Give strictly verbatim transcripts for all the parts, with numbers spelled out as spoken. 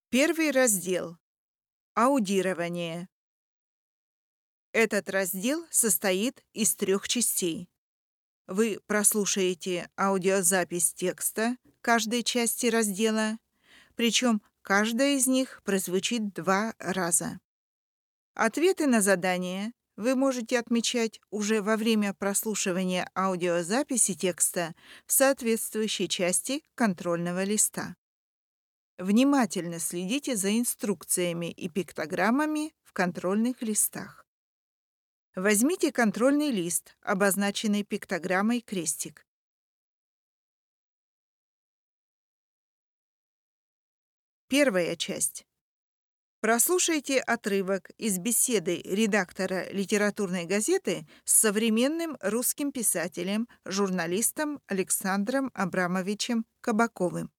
Первый раздел. Аудирование. Этот раздел состоит из трех частей. Вы прослушаете аудиозапись текста каждой части раздела, причем каждая из них прозвучит два раза. Ответы на задания вы можете отмечать уже во время прослушивания аудиозаписи текста в соответствующей части контрольного листа. Внимательно следите за инструкциями и пиктограммами в контрольных листах. Возьмите контрольный лист, обозначенный пиктограммой крестик. Первая часть. Прослушайте отрывок из беседы редактора литературной газеты с современным русским писателем, журналистом Александром Абрамовичем Кабаковым.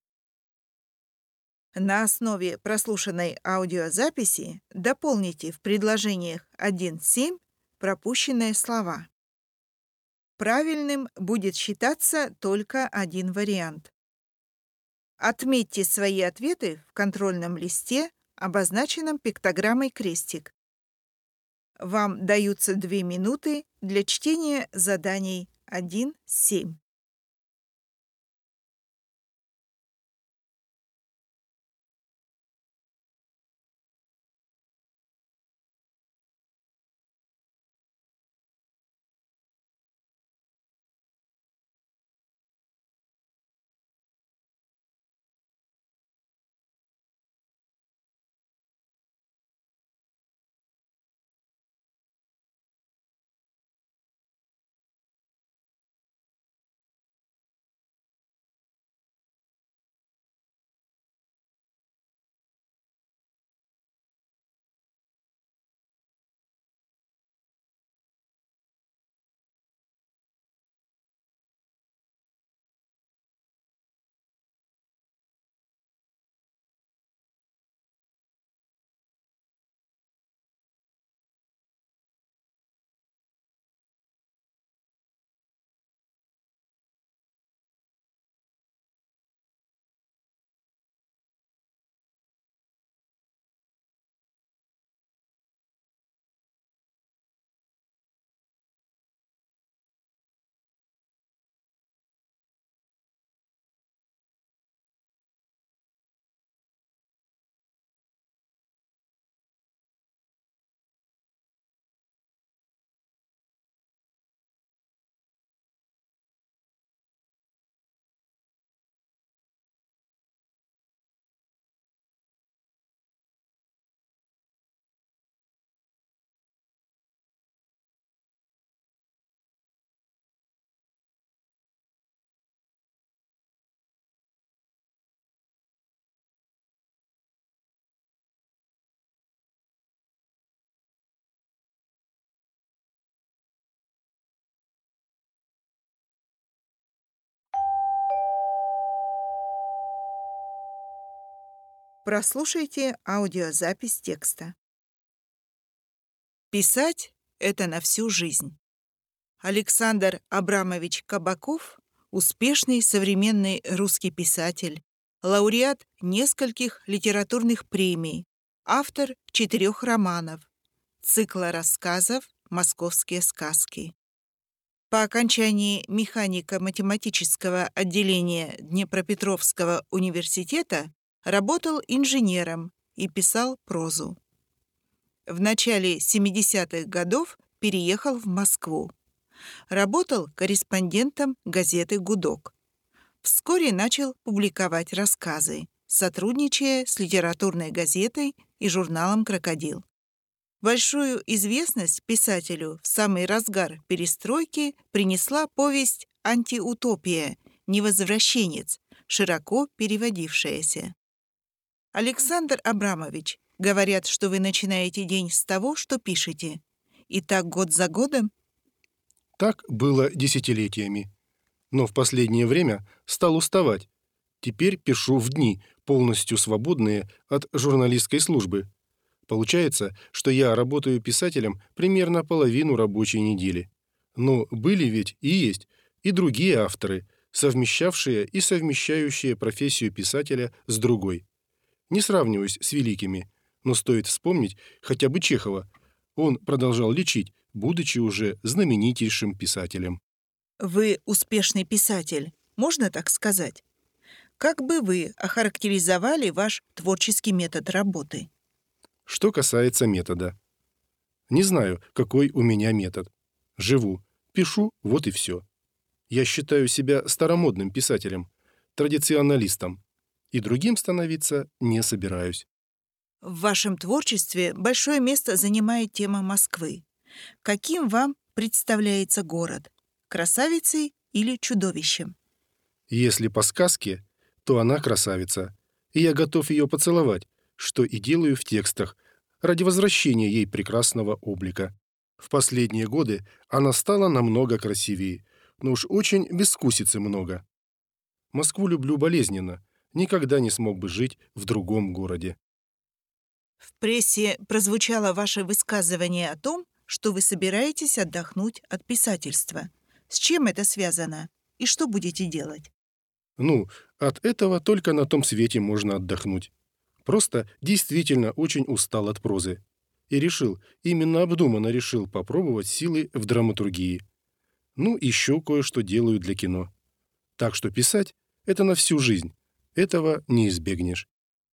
На основе прослушанной аудиозаписи дополните в предложениях один-семь пропущенные слова. Правильным будет считаться только один вариант. Отметьте свои ответы в контрольном листе, обозначенном пиктограммой крестик. Вам даются две минуты для чтения заданий один-семь. Прослушайте аудиозапись текста. Писать — это на всю жизнь. Александр Абрамович Кабаков — успешный современный русский писатель, лауреат нескольких литературных премий, автор четырех романов, цикла рассказов «Московские сказки». По окончании механико-математического отделения Днепропетровского университета работал инженером и писал прозу. В начале семидесятых годов переехал в Москву. Работал корреспондентом газеты «Гудок». Вскоре начал публиковать рассказы, сотрудничая с литературной газетой и журналом «Крокодил». Большую известность писателю в самый разгар перестройки принесла повесть «Антиутопия. Невозвращенец», широко переводившаяся. Александр Абрамович, говорят, что вы начинаете день с того, что пишете. И так год за годом? Так было десятилетиями. Но в последнее время стал уставать. Теперь пишу в дни, полностью свободные от журналистской службы. Получается, что я работаю писателем примерно половину рабочей недели. Но были ведь и есть и другие авторы, совмещавшие и совмещающие профессию писателя с другой. Не сравниваюсь с великими, но стоит вспомнить хотя бы Чехова. Он продолжал лечить, будучи уже знаменитейшим писателем. Вы успешный писатель, можно так сказать? Как бы вы охарактеризовали ваш творческий метод работы? Что касается метода. Не знаю, какой у меня метод. Живу, пишу, вот и все. Я считаю себя старомодным писателем, традиционалистом, и другим становиться не собираюсь. В вашем творчестве большое место занимает тема Москвы. Каким вам представляется город? Красавицей или чудовищем? Если по сказке, то она красавица, и я готов ее поцеловать, что и делаю в текстах, ради возвращения ей прекрасного облика. В последние годы она стала намного красивее, но уж очень бескусицы много. Москву люблю болезненно, никогда не смог бы жить в другом городе. В прессе прозвучало ваше высказывание о том, что вы собираетесь отдохнуть от писательства. С чем это связано? И что будете делать? Ну, от этого только на том свете можно отдохнуть. Просто действительно очень устал от прозы. И решил, именно обдуманно решил попробовать силы в драматургии. Ну, еще кое-что делаю для кино. Так что писать– это на всю жизнь. Этого не избегнешь.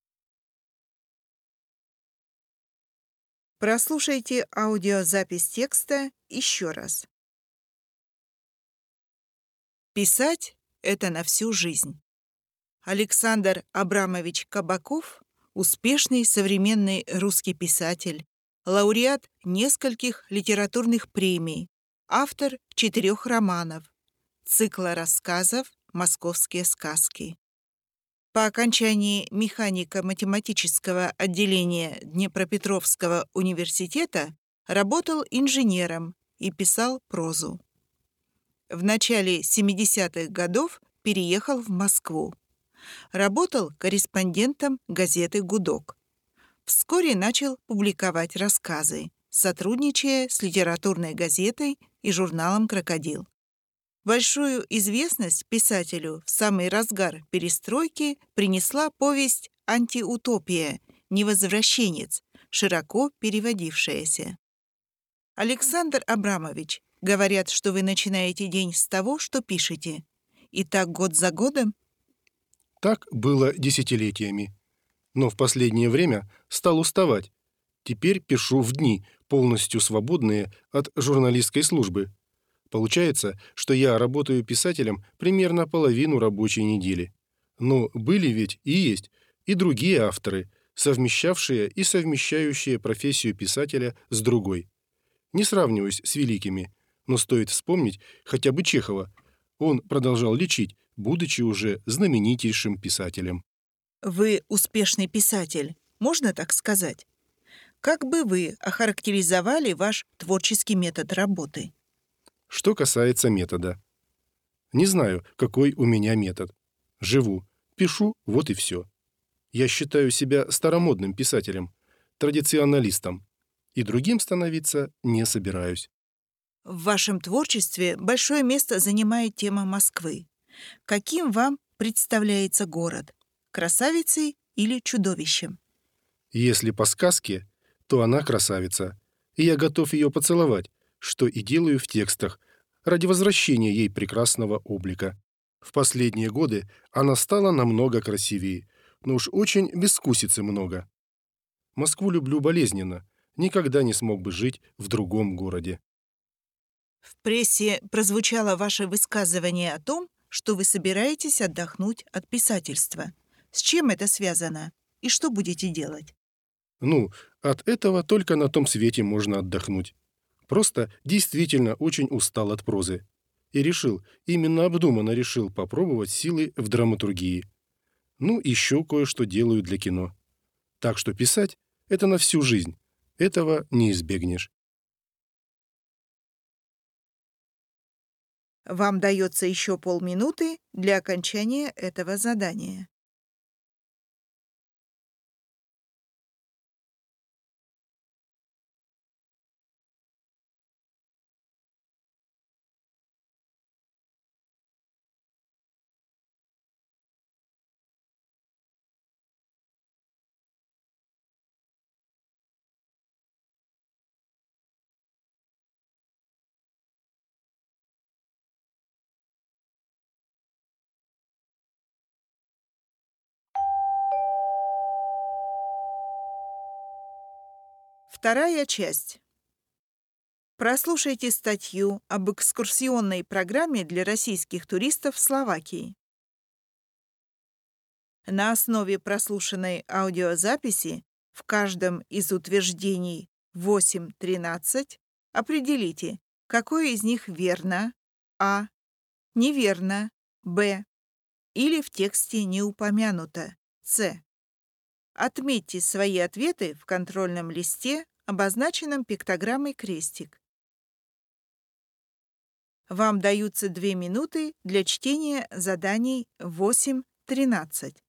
Прослушайте аудиозапись текста еще раз. Писать– это на всю жизнь. Александр Абрамович Кабаков– успешный современный русский писатель, лауреат нескольких литературных премий, автор четырех романов, цикла рассказов «Московские сказки». По окончании механико-математического отделения Днепропетровского университета работал инженером и писал прозу. В начале семидесятых годов переехал в Москву. Работал корреспондентом газеты «Гудок». Вскоре начал публиковать рассказы, сотрудничая с литературной газетой и журналом «Крокодил». Большую известность писателю в самый разгар перестройки принесла повесть «Антиутопия. Невозвращенец», широко переводившаяся. Александр Абрамович, говорят, что вы начинаете день с того, что пишете. И так год за годом? Так было десятилетиями. Но в последнее время стал уставать. Теперь пишу в дни, полностью свободные от журналистской службы. Получается, что я работаю писателем примерно половину рабочей недели. Но были ведь и есть и другие авторы, совмещавшие и совмещающие профессию писателя с другой. Не сравниваюсь с великими, но стоит вспомнить хотя бы Чехова. Он продолжал лечить, будучи уже знаменитейшим писателем. Вы успешный писатель, можно так сказать? Как бы вы охарактеризовали ваш творческий метод работы? Что касается метода. Не знаю, какой у меня метод. Живу, пишу, вот и все. Я считаю себя старомодным писателем, традиционалистом, и другим становиться не собираюсь. В вашем творчестве большое место занимает тема Москвы. Каким вам представляется город? Красавицей или чудовищем? Если по сказке, то она красавица, и я готов ее поцеловать, что и делаю в текстах, ради возвращения ей прекрасного облика. В последние годы она стала намного красивее, но уж очень бескусицы много. Москву люблю болезненно, никогда не смог бы жить в другом городе. В прессе прозвучало ваше высказывание о том, что вы собираетесь отдохнуть от писательства. С чем это связано? И что будете делать? Ну, от этого только на том свете можно отдохнуть. Просто действительно очень устал от прозы. И решил, именно обдуманно решил попробовать силы в драматургии. Ну, еще кое-что делаю для кино. Так что писать– это на всю жизнь. Этого не избегнешь. Вам дается еще полминуты для окончания этого задания. Вторая часть. Прослушайте статью об экскурсионной программе для российских туристов в Словакии. На основе прослушанной аудиозаписи в каждом из утверждений восемь-тринадцать определите, какое из них верно, а, неверно, б, или в тексте не упомянуто, с. Отметьте свои ответы в контрольном листе, обозначенном пиктограммой крестик. Вам даются две минуты для чтения заданий восемь-тринадцать.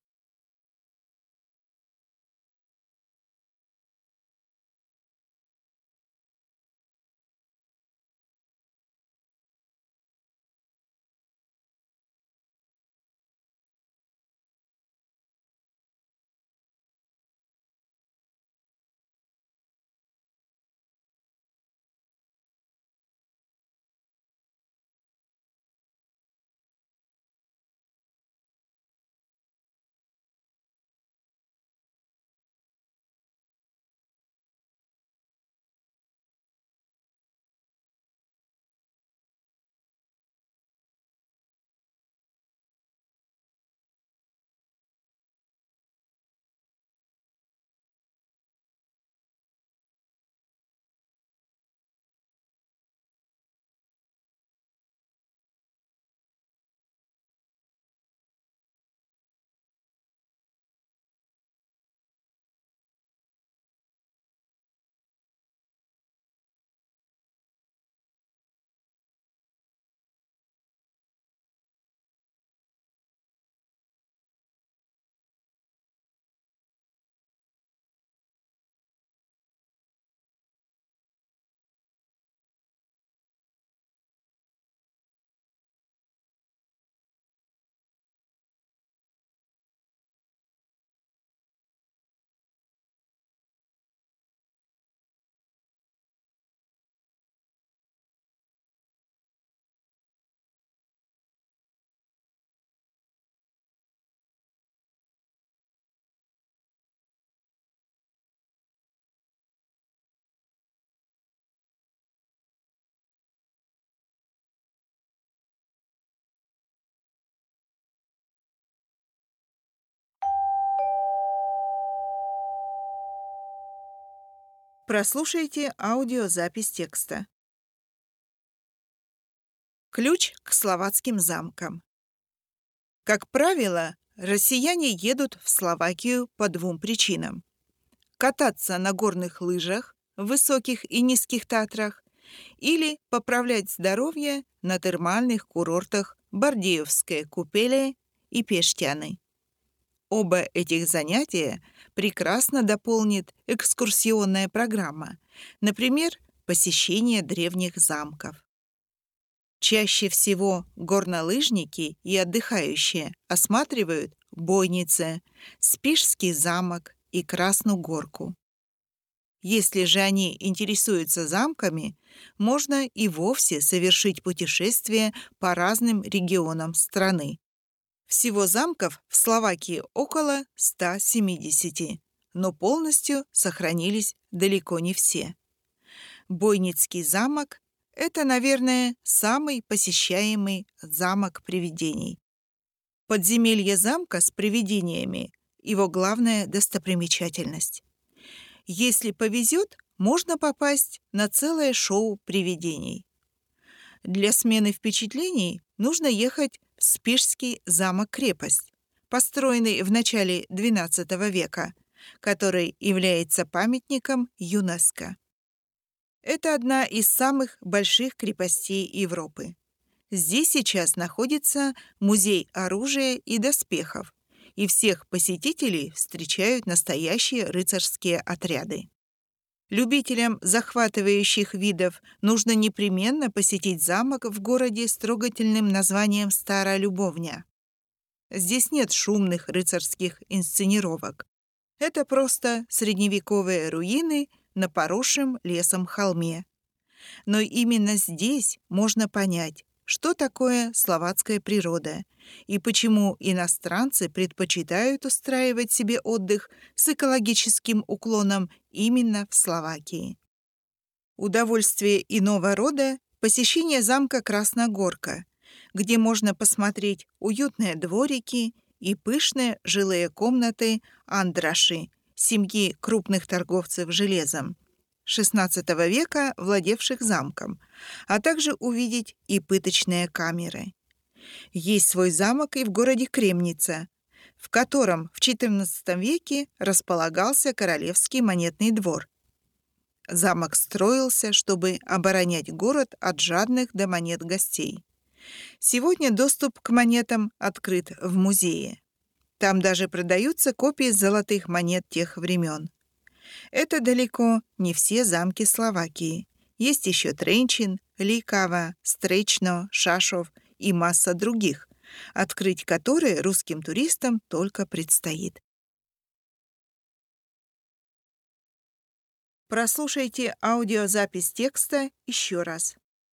Прослушайте аудиозапись текста. Ключ к словацким замкам. Как правило, россияне едут в Словакию по двум причинам: кататься на горных лыжах в высоких и низких Татрах или поправлять здоровье на термальных курортах Бардеевские купели и Пештяны. Оба этих занятия прекрасно дополнит экскурсионная программа, например, посещение древних замков. Чаще всего горнолыжники и отдыхающие осматривают Бойнице, Спишский замок и Красную горку. Если же они интересуются замками, можно и вовсе совершить путешествие по разным регионам страны. Всего замков в Словакии около ста семидесяти, но полностью сохранились далеко не все. Бойницкий замок – это, наверное, самый посещаемый замок привидений. Подземелье замка с привидениями – его главная достопримечательность. Если повезет, можно попасть на целое шоу привидений. Для смены впечатлений нужно ехать в Спишский замок-крепость, построенный в начале двенадцатого века, который является памятником ЮНЕСКО. Это одна из самых больших крепостей Европы. Здесь сейчас находится музей оружия и доспехов, и всех посетителей встречают настоящие рыцарские отряды. Любителям захватывающих видов нужно непременно посетить замок в городе с трогательным названием Старая Любовня. Здесь нет шумных рыцарских инсценировок. Это просто средневековые руины на поросшем лесом холме. Но именно здесь можно понять, что такое словацкая природа и почему иностранцы предпочитают устраивать себе отдых с экологическим уклоном именно в Словакии. Удовольствие иного рода – посещение замка Красногорка, где можно посмотреть уютные дворики и пышные жилые комнаты Андраши, семьи крупных торговцев железом, шестнадцатого века владевших замком, а также увидеть и пыточные камеры. Есть свой замок и в городе Кремница, в котором в четырнадцатом веке располагался Королевский монетный двор. Замок строился, чтобы оборонять город от жадных до монет гостей. Сегодня доступ к монетам открыт в музее. Там даже продаются копии золотых монет тех времен. Это далеко не все замки Словакии. Есть еще Тренчин, Ликава, Стречно, Шашов и масса других, открыть которые русским туристам только предстоит. Прослушайте аудиозапись текста еще раз.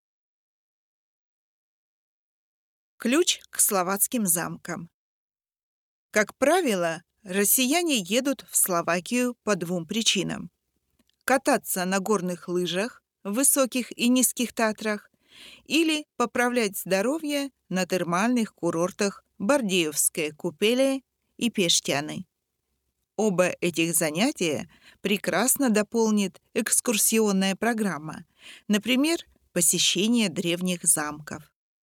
Ключ к словацким замкам. Как правило, россияне едут в Словакию по двум причинам: кататься на горных лыжах в высоких и низких Татрах или поправлять здоровье на термальных курортах Бардеевские купели и Пештяны. Оба этих занятия прекрасно дополнит экскурсионная программа, например, посещение древних замков.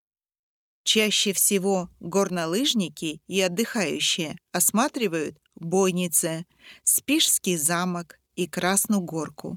Чаще всего горнолыжники и отдыхающие осматривают Бойнице, Спишский замок и Красную горку.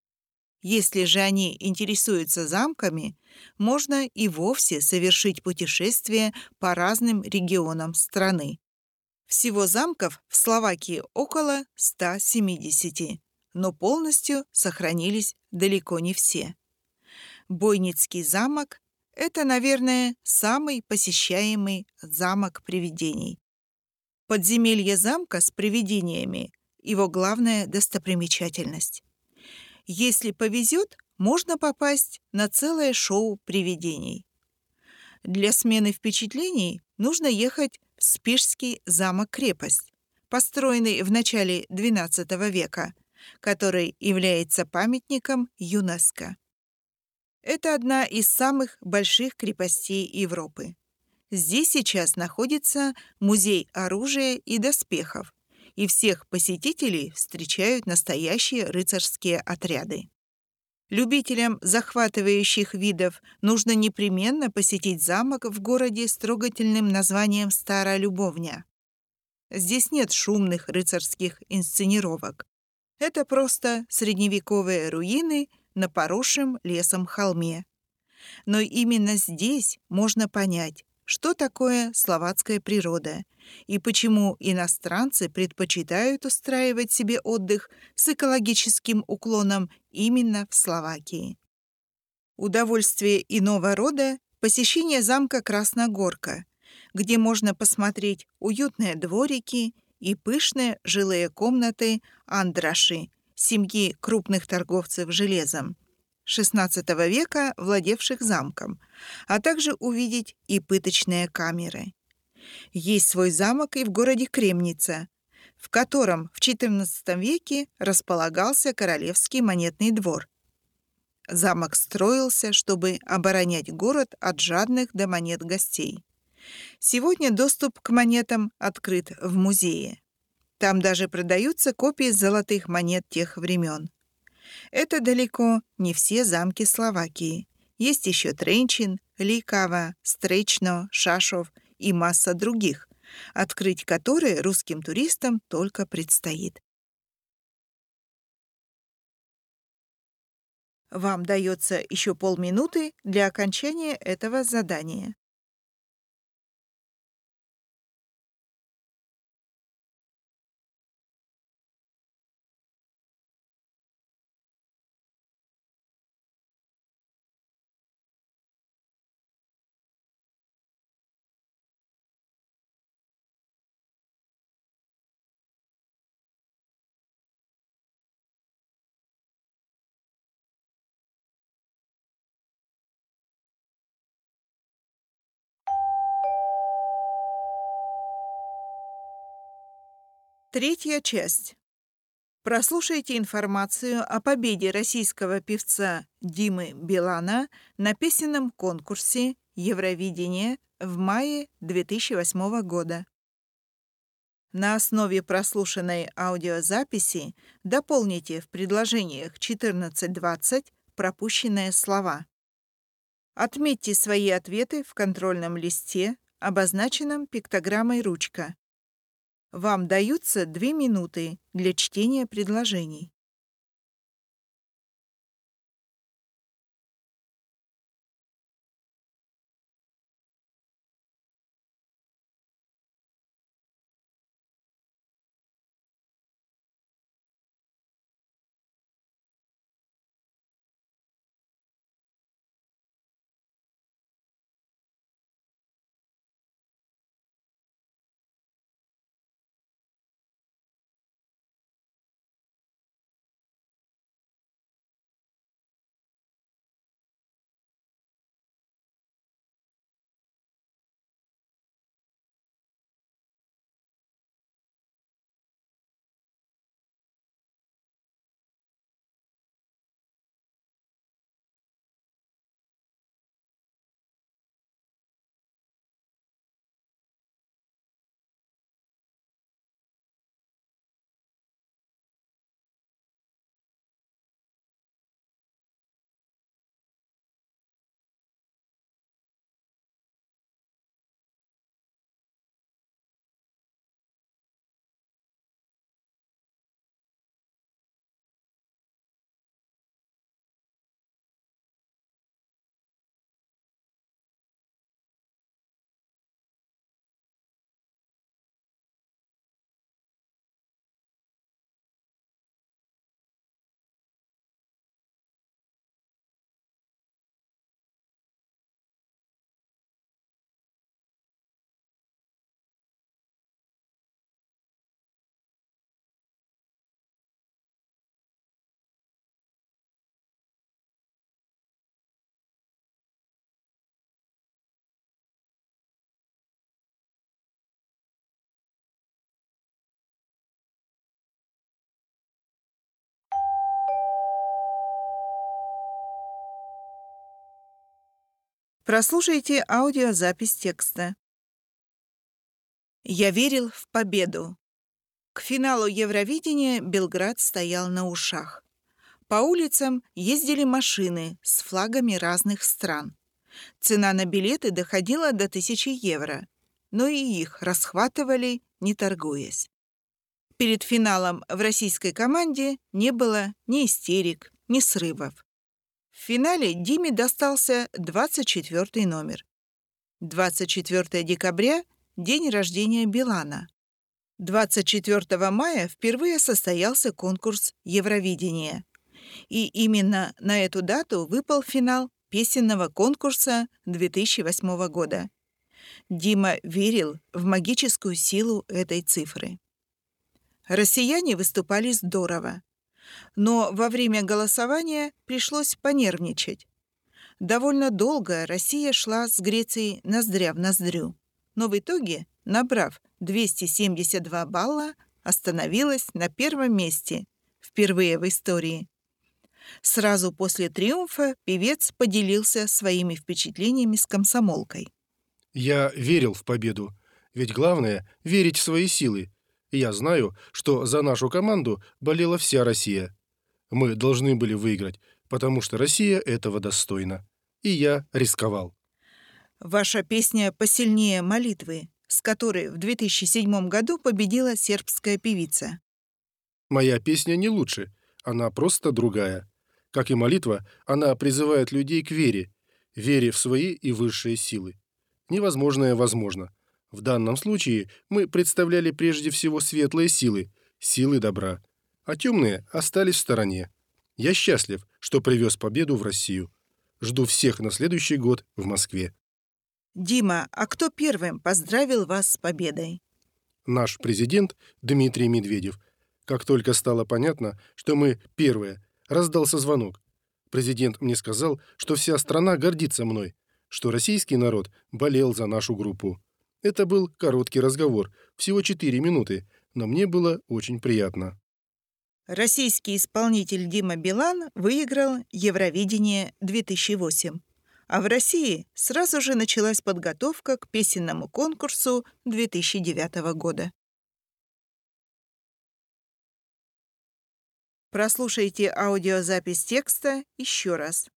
Если же они интересуются замками, можно и вовсе совершить путешествие по разным регионам страны. Всего замков в Словакии около ста семидесяти, но полностью сохранились далеко не все. Бойницкий замок – это, наверное, самый посещаемый замок привидений. Подземелье замка с привидениями – его главная достопримечательность. Если повезет, можно попасть на целое шоу привидений. Для смены впечатлений нужно ехать в Спишский замок-крепость, построенный в начале двенадцатого века, который является памятником ЮНЕСКО. Это одна из самых больших крепостей Европы. Здесь сейчас находится музей оружия и доспехов, и всех посетителей встречают настоящие рыцарские отряды. Любителям захватывающих видов нужно непременно посетить замок в городе с трогательным названием Старая Любовня. Здесь нет шумных рыцарских инсценировок. Это просто средневековые руины на поросшем лесом холме. Но именно здесь можно понять, что такое словацкая природа и почему иностранцы предпочитают устраивать себе отдых с экологическим уклоном именно в Словакии. Удовольствие иного рода – посещение замка Красногорка, где можно посмотреть уютные дворики и пышные жилые комнаты Андраши, семьи крупных торговцев железом, шестнадцатого века владевших замком, а также увидеть и пыточные камеры. Есть свой замок и в городе Кремница, в котором в четырнадцатом веке располагался Королевский монетный двор. Замок строился, чтобы оборонять город от жадных до монет гостей. Сегодня доступ к монетам открыт в музее. Там даже продаются копии золотых монет тех времен. Это далеко не все замки Словакии. Есть еще Тренчин, Ликава, Стречно, Шашов и масса других, открыть которые русским туристам только предстоит. Вам дается еще полминуты для окончания этого задания. Третья часть. Прослушайте информацию о победе российского певца Димы Билана на песенном конкурсе Евровидение в мае две тысячи восьмого года. На основе прослушанной аудиозаписи дополните в предложениях четырнадцать-двадцать пропущенные слова. Отметьте свои ответы в контрольном листе, обозначенном пиктограммой «Ручка». Вам даются две минуты для чтения предложений. Прослушайте аудиозапись текста. Я верил в победу. К финалу Евровидения Белград стоял на ушах. По улицам ездили машины с флагами разных стран. Цена на билеты доходила до тысячи евро, но и их расхватывали, не торгуясь. Перед финалом в российской команде не было ни истерик, ни срывов. В финале Диме достался двадцать четвёртый номер. двадцать четвёртого декабря – день рождения Билана. двадцать четвёртого мая впервые состоялся конкурс Евровидения. И именно на эту дату выпал финал песенного конкурса две тысячи восьмого года. Дима верил в магическую силу этой цифры. Россияне выступали здорово. Но во время голосования пришлось понервничать. Довольно долго Россия шла с Грецией ноздря в ноздрю, но в итоге, набрав двести семьдесят два балла, остановилась на первом месте, впервые в истории. Сразу после триумфа певец поделился своими впечатлениями с комсомолкой. Я верил в победу, ведь главное – верить в свои силы. И я знаю, что за нашу команду болела вся Россия. Мы должны были выиграть, потому что Россия этого достойна. И я рисковал. Ваша песня посильнее молитвы, с которой в две тысячи седьмом году победила сербская певица. Моя песня не лучше, она просто другая. Как и молитва, она призывает людей к вере, вере в свои и высшие силы. Невозможное возможно. В данном случае мы представляли прежде всего светлые силы, силы добра, а темные остались в стороне. Я счастлив, что привез победу в Россию. Жду всех на следующий год в Москве. Дима, а кто первым поздравил вас с победой? Наш президент Дмитрий Медведев. Как только стало понятно, что мы первые, раздался звонок. Президент мне сказал, что вся страна гордится мной, что российский народ болел за нашу группу. Это был короткий разговор, всего четыре минуты, но мне было очень приятно. Российский исполнитель Дима Билан выиграл Евровидение две тысячи восемь. А в России сразу же началась подготовка к песенному конкурсу две тысячи девятого года. Прослушайте аудиозапись текста еще раз.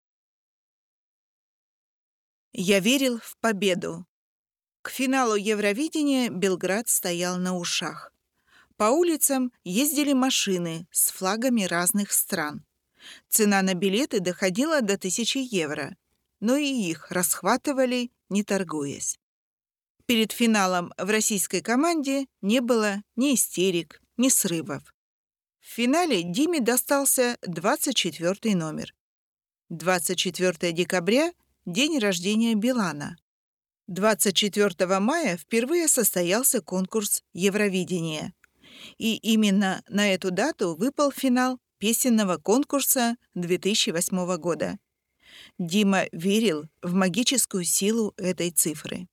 Я верил в победу. К финалу Евровидения Белград стоял на ушах. По улицам ездили машины с флагами разных стран. Цена на билеты доходила до тысячи евро, но и их расхватывали, не торгуясь. Перед финалом в российской команде не было ни истерик, ни срывов. В финале Диме достался двадцать четвёртый номер. двадцать четвёртого декабря – день рождения Билана. двадцать четвёртого мая впервые состоялся конкурс Евровидения. И именно на эту дату выпал финал песенного конкурса две тысячи восьмого года. Дима верил в магическую силу этой цифры.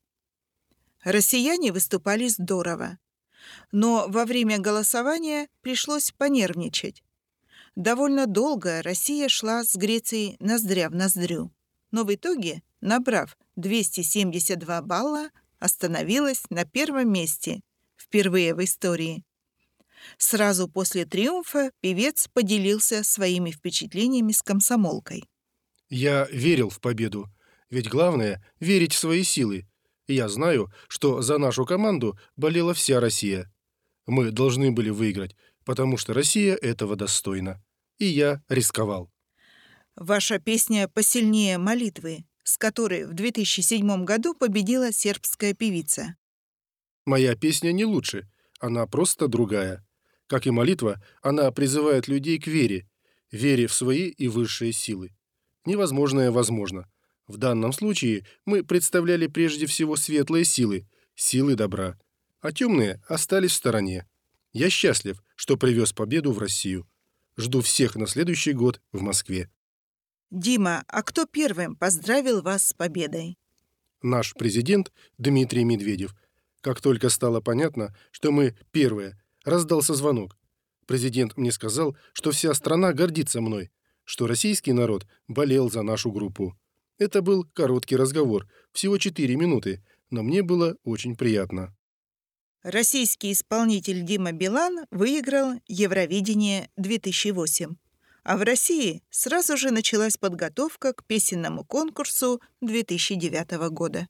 Россияне выступали здорово, но во время голосования пришлось понервничать. Довольно долго Россия шла с Грецией ноздря в ноздрю, но в итоге, набрав двести семьдесят два балла, остановилась на первом месте впервые в истории. Сразу после триумфа певец поделился своими впечатлениями с комсомолкой. Я верил в победу, ведь главное – верить в свои силы. И я знаю, что за нашу команду болела вся Россия. Мы должны были выиграть, потому что Россия этого достойна. И я рисковал. Ваша песня посильнее молитвы, с которой в две тысячи седьмом году победила сербская певица. Моя песня не лучше, она просто другая. Как и молитва, она призывает людей к вере, вере в свои и высшие силы. Невозможное возможно. В данном случае мы представляли прежде всего светлые силы, силы добра, а темные остались в стороне. Я счастлив, что привез победу в Россию. Жду всех на следующий год в Москве. Дима, а кто первым поздравил вас с победой? Наш президент Дмитрий Медведев. Как только стало понятно, что мы первые, раздался звонок. Президент мне сказал, что вся страна гордится мной, что российский народ болел за нашу группу. Это был короткий разговор, всего четыре минуты, но мне было очень приятно. Российский исполнитель Дима Билан выиграл Евровидение две тысячи восемь. А в России сразу же началась подготовка к песенному конкурсу две тысячи девятого года.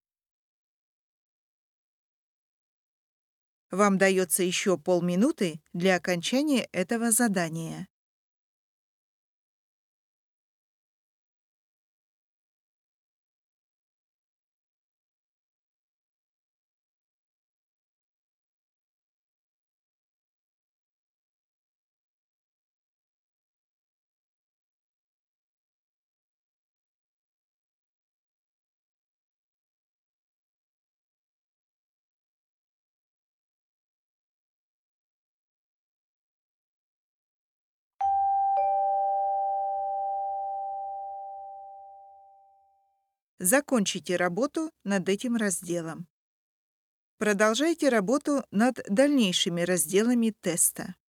Вам дается еще полминуты для окончания этого задания. Закончите работу над этим разделом. Продолжайте работу над дальнейшими разделами теста.